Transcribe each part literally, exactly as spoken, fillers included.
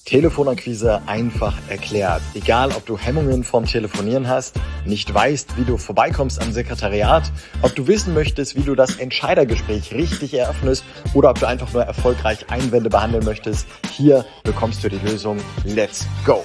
Telefonakquise einfach erklärt. Egal, ob du Hemmungen vorm Telefonieren hast, nicht weißt, wie du vorbeikommst am Sekretariat, ob du wissen möchtest, wie du das Entscheidergespräch richtig eröffnest oder ob du einfach nur erfolgreich Einwände behandeln möchtest, hier bekommst du die Lösung. Let's go!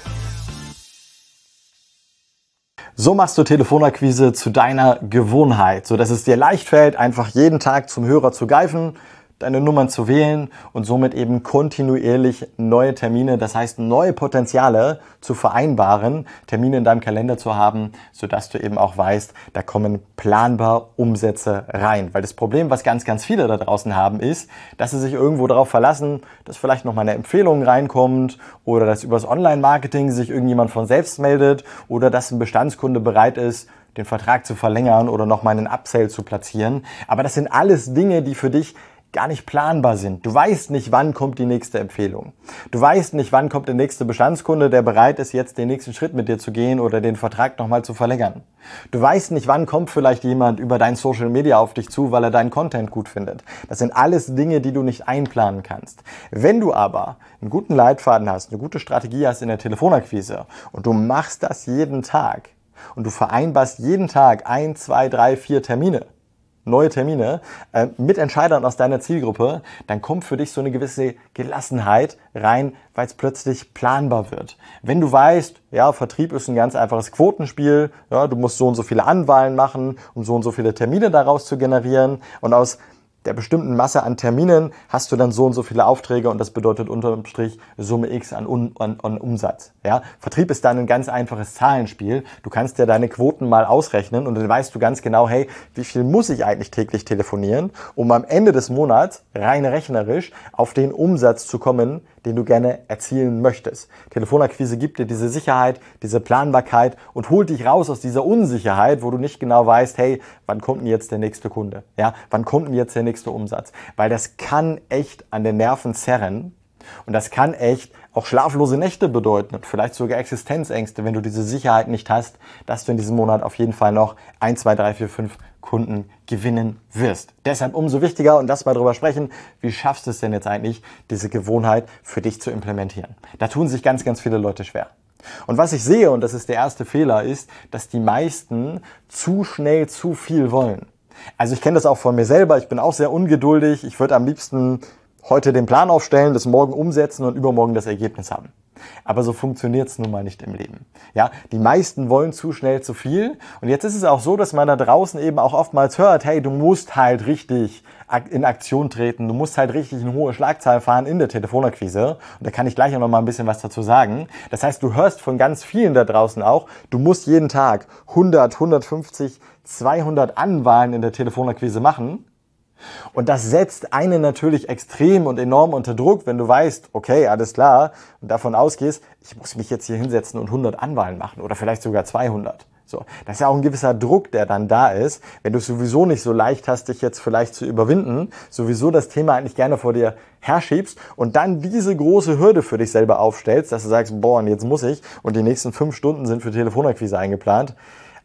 So machst du Telefonakquise zu deiner Gewohnheit, sodass es dir leicht fällt, einfach jeden Tag zum Hörer zu greifen, deine Nummern zu wählen und somit eben kontinuierlich neue Termine, das heißt neue Potenziale zu vereinbaren, Termine in deinem Kalender zu haben, sodass du eben auch weißt, da kommen planbar Umsätze rein. Weil das Problem, was ganz, ganz viele da draußen haben, ist, dass sie sich irgendwo darauf verlassen, dass vielleicht noch mal eine Empfehlung reinkommt oder dass übers Online-Marketing sich irgendjemand von selbst meldet oder dass ein Bestandskunde bereit ist, den Vertrag zu verlängern oder noch mal einen Upsell zu platzieren. Aber das sind alles Dinge, die für dich gar nicht planbar sind. Du weißt nicht, wann kommt die nächste Empfehlung. Du weißt nicht, wann kommt der nächste Bestandskunde, der bereit ist, jetzt den nächsten Schritt mit dir zu gehen oder den Vertrag nochmal zu verlängern. Du weißt nicht, wann kommt vielleicht jemand über dein Social Media auf dich zu, weil er deinen Content gut findet. Das sind alles Dinge, die du nicht einplanen kannst. Wenn du aber einen guten Leitfaden hast, eine gute Strategie hast in der Telefonakquise und du machst das jeden Tag und du vereinbarst jeden Tag ein, zwei, drei, vier Termine, neue Termine äh, mit Entscheidern aus deiner Zielgruppe, dann kommt für dich so eine gewisse Gelassenheit rein, weil es plötzlich planbar wird. Wenn du weißt, ja, Vertrieb ist ein ganz einfaches Quotenspiel, ja, du musst so und so viele Anwahlen machen, um so und so viele Termine daraus zu generieren und aus der bestimmten Masse an Terminen hast du dann so und so viele Aufträge und das bedeutet unterm Strich Summe X an, Un- an, an Umsatz. Ja? Vertrieb ist dann ein ganz einfaches Zahlenspiel. Du kannst dir deine Quoten mal ausrechnen und dann weißt du ganz genau, hey, wie viel muss ich eigentlich täglich telefonieren, um am Ende des Monats rein rechnerisch auf den Umsatz zu kommen, den du gerne erzielen möchtest. Telefonakquise gibt dir diese Sicherheit, diese Planbarkeit und holt dich raus aus dieser Unsicherheit, wo du nicht genau weißt, hey, wann kommt denn jetzt der nächste Kunde? Ja, wann kommt denn jetzt der nächste Umsatz? Weil das kann echt an den Nerven zerren und das kann echt auch schlaflose Nächte bedeuten und vielleicht sogar Existenzängste, wenn du diese Sicherheit nicht hast, dass du in diesem Monat auf jeden Fall noch eins, zwei, drei, vier, fünf Kunden gewinnen wirst. Deshalb umso wichtiger, und lass mal drüber sprechen, wie schaffst du es denn jetzt eigentlich, diese Gewohnheit für dich zu implementieren? Da tun sich ganz, ganz viele Leute schwer. Und was ich sehe, und das ist der erste Fehler, ist, dass die meisten zu schnell zu viel wollen. Also ich kenne das auch von mir selber, ich bin auch sehr ungeduldig, ich würde am liebsten heute den Plan aufstellen, das morgen umsetzen und übermorgen das Ergebnis haben. Aber so funktioniert es nun mal nicht im Leben. Ja, die meisten wollen zu schnell zu viel. Und jetzt ist es auch so, dass man da draußen eben auch oftmals hört, hey, du musst halt richtig in Aktion treten, du musst halt richtig eine hohe Schlagzahl fahren in der Telefonakquise. Und da kann ich gleich auch noch mal ein bisschen was dazu sagen. Das heißt, du hörst von ganz vielen da draußen auch, du musst jeden Tag hundert, hundertfünfzig, zweihundert Anwahlen in der Telefonakquise machen. Und das setzt einen natürlich extrem und enorm unter Druck, wenn du weißt, okay, alles klar, und davon ausgehst, ich muss mich jetzt hier hinsetzen und hundert Anwahlen machen oder vielleicht sogar zweihundert. So, das ist ja auch ein gewisser Druck, der dann da ist, wenn du es sowieso nicht so leicht hast, dich jetzt vielleicht zu überwinden, sowieso das Thema eigentlich gerne vor dir herschiebst und dann diese große Hürde für dich selber aufstellst, dass du sagst, boah, und jetzt muss ich und die nächsten fünf Stunden sind für Telefonakquise eingeplant.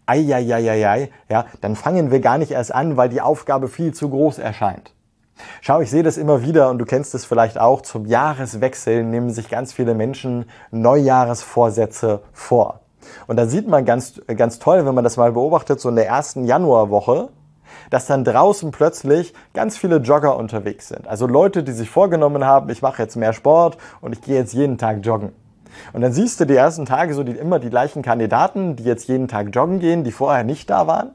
Eieieiei, ja, dann fangen wir gar nicht erst an, weil die Aufgabe viel zu groß erscheint. Schau, ich sehe das immer wieder und du kennst es vielleicht auch, zum Jahreswechsel nehmen sich ganz viele Menschen Neujahresvorsätze vor. Und da sieht man ganz, ganz toll, wenn man das mal beobachtet, so in der ersten Januarwoche, dass dann draußen plötzlich ganz viele Jogger unterwegs sind. Also Leute, die sich vorgenommen haben, ich mache jetzt mehr Sport und ich gehe jetzt jeden Tag joggen. Und dann siehst du die ersten Tage so die, immer die gleichen Kandidaten, die jetzt jeden Tag joggen gehen, die vorher nicht da waren.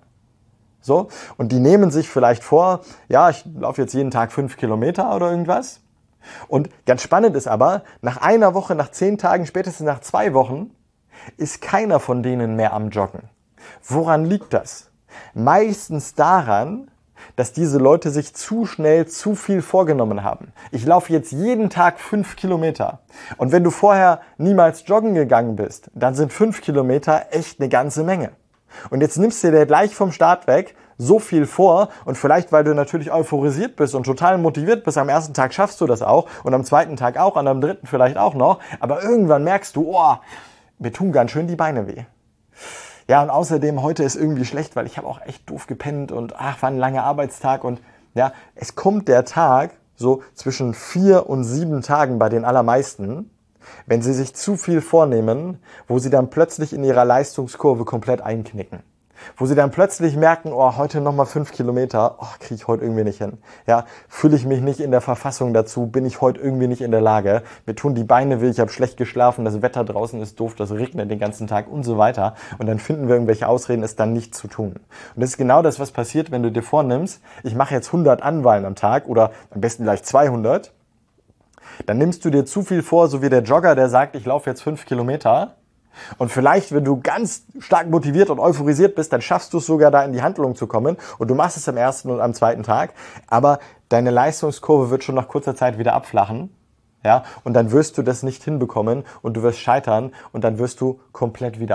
So. Und die nehmen sich vielleicht vor, ja, ich laufe jetzt jeden Tag fünf Kilometer oder irgendwas. Und ganz spannend ist aber, nach einer Woche, nach zehn Tagen, spätestens nach zwei Wochen, ist keiner von denen mehr am Joggen. Woran liegt das? Meistens daran, dass diese Leute sich zu schnell zu viel vorgenommen haben. Ich laufe jetzt jeden Tag fünf Kilometer. Und wenn du vorher niemals joggen gegangen bist, dann sind fünf Kilometer echt eine ganze Menge. Und jetzt nimmst du dir gleich vom Start weg so viel vor und vielleicht, weil du natürlich euphorisiert bist und total motiviert bist, am ersten Tag schaffst du das auch und am zweiten Tag auch, und am dritten vielleicht auch noch, aber irgendwann merkst du, oh, mir tun ganz schön die Beine weh. Ja, und außerdem, heute ist irgendwie schlecht, weil ich habe auch echt doof gepennt und ach, war ein langer Arbeitstag und ja, es kommt der Tag so zwischen vier und sieben Tagen bei den allermeisten, wenn sie sich zu viel vornehmen, wo sie dann plötzlich in ihrer Leistungskurve komplett einknicken. Wo sie dann plötzlich merken, oh, heute nochmal fünf Kilometer, oh, kriege ich heute irgendwie nicht hin. Ja, fühle ich mich nicht in der Verfassung dazu, bin ich heute irgendwie nicht in der Lage. Mir tun die Beine weh, ich habe schlecht geschlafen, das Wetter draußen ist doof, das regnet den ganzen Tag und so weiter. Und dann finden wir irgendwelche Ausreden, es dann nicht zu tun. Und das ist genau das, was passiert, wenn du dir vornimmst, ich mache jetzt hundert Anwahlen am Tag oder am besten gleich zweihundert. Dann nimmst du dir zu viel vor, so wie der Jogger, der sagt, ich laufe jetzt fünf Kilometer. Und vielleicht, wenn du ganz stark motiviert und euphorisiert bist, dann schaffst du es sogar, da in die Handlung zu kommen. Und du machst es am ersten und am zweiten Tag. Aber deine Leistungskurve wird schon nach kurzer Zeit wieder abflachen. Ja? Und dann wirst du das nicht hinbekommen und du wirst scheitern und dann wirst du komplett wieder